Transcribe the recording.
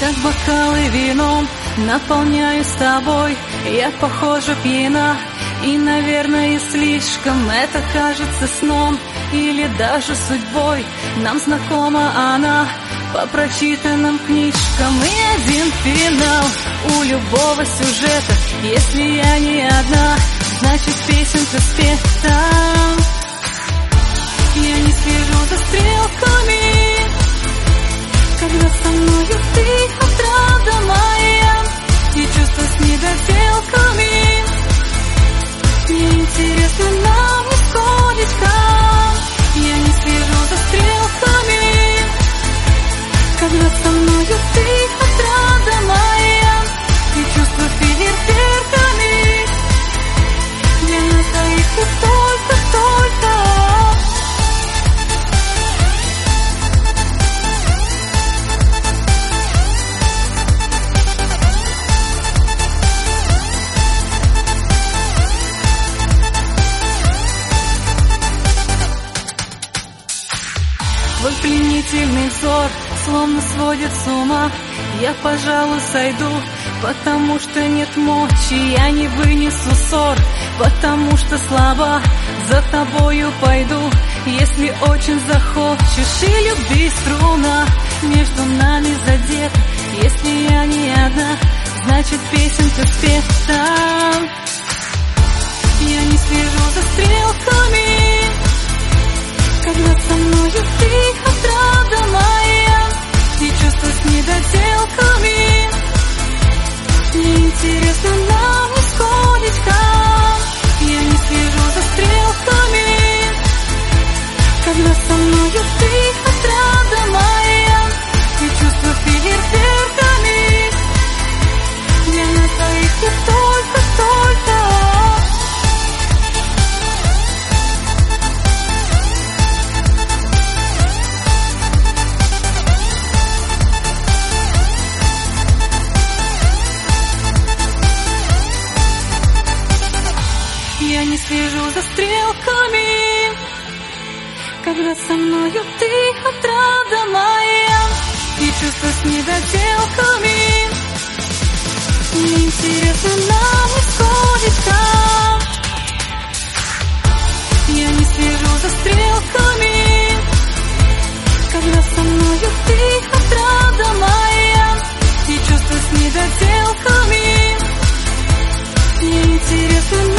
как бокалы вином, наполняю с тобой. Я похожа пьяна, и, наверное, слишком это кажется сном или даже судьбой. Нам знакома она по прочитанным книжкам. И один финал у любого сюжета. Если я не одна, значит песенка спета. Я не слежу за стрелками, когда со мною ты, отрада моя, и чувства с недоделками. Мне интересно нам не сходить кам. Я не слежу за стрелками, когда со мною ты, отрада моя, и чувства фейерверками. Для нас двоих ты только. Твой пленительный взор словно сводит с ума. Я, пожалуй, сойду, потому что нет мочи. Я не вынесу ссор, потому что слаба. За тобою пойду, если очень захочешь. И любви струна между нами задета. Если я не одна, значит песенка спета. Я не слежу за стрелками, когда со мною ты, отрада моя, и чувства с недоделками. Мне интересно нам не сходить кам. Я не слежу за стрелками, когда со мною ты, отрада моя, и чувства фейерверками. Для нас двоих ты только. Я не слежу за стрелками, когда со мною ты, отрада моя, и чувства с недоделками. Мне интересно нам не сходить кам. Я не слежу за стрелками, когда со мною ты, отрада моя, и чувства с недоделками. Мне интересно